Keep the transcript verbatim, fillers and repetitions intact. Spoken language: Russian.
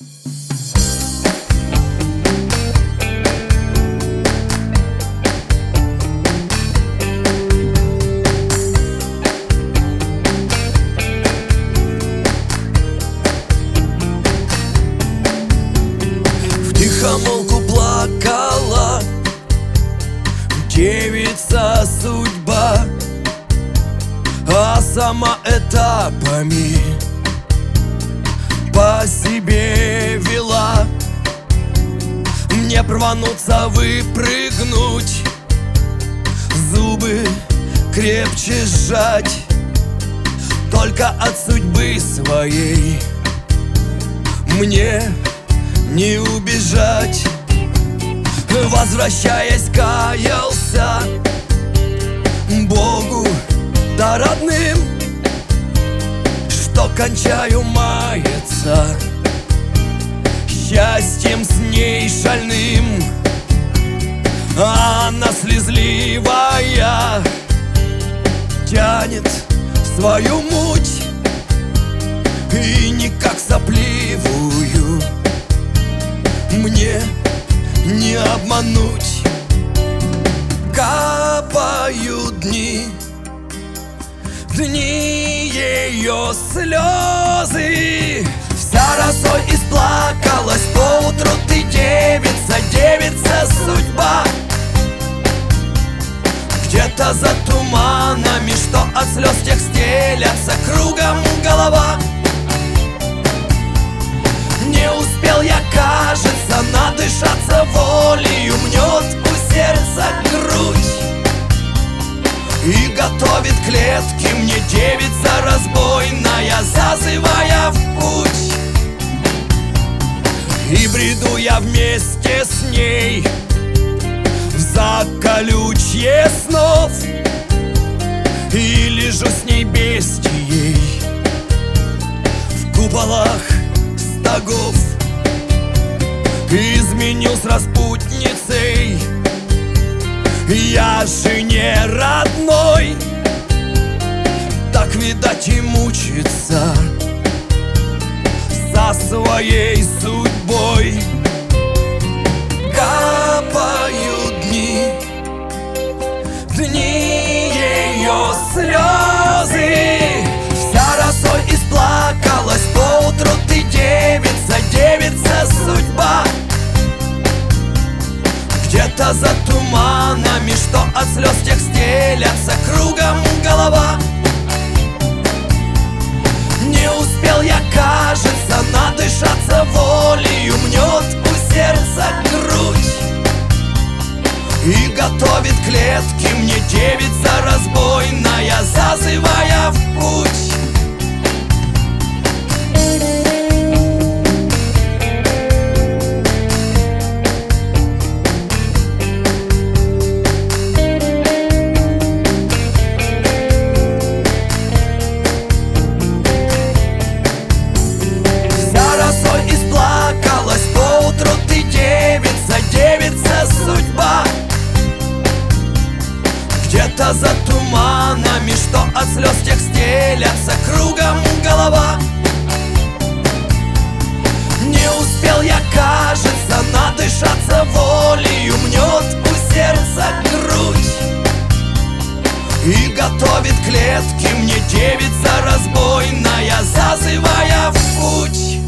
Втихомолку плакала девица судьба, а сама этапами по себе вела. Мне рвануться, выпрыгнуть, зубы крепче сжать, только от судьбы своей мне не убежать. Возвращаясь, каялся Богу да родным, что кончаю маяться счастьем с ней шальным. А она слезливая тянет свою муть, и никак сопливую мне не обмануть. Капают дни, дни ее слезы. Вся росой исплакалась, поутру ты девица, девица судьба. Где-то за туманами, что от слез тех стелятся кругом голова. Не успел я, кажется, надышаться волею, мнет у сердца грудь и готовит клетки мне девица разбойная, зазывая в путь. И бреду я вместе с ней в заколючье снов, и лежу с ней бестией в куполах стогов. Изменил с распутницей я жене родной, так, видать, и мучится со своей судьбой. Капают дни, дни ее слезы. Вся росой исплакалась, поутру ты девица, девица судьба. Где-то за туманами, что от слез тех стелятся кругом голова. Не успел я, кажется, надышаться волею, мнет у сердца грудь и готовит клетки мне девица разбойная, зазывая в путь. Где-то за туманами, что от слез тех стелятся кругом голова. Не успел я, кажется, надышаться волею, мнет у сердца грудь и готовит клетки мне девица разбойная, зазывая в путь.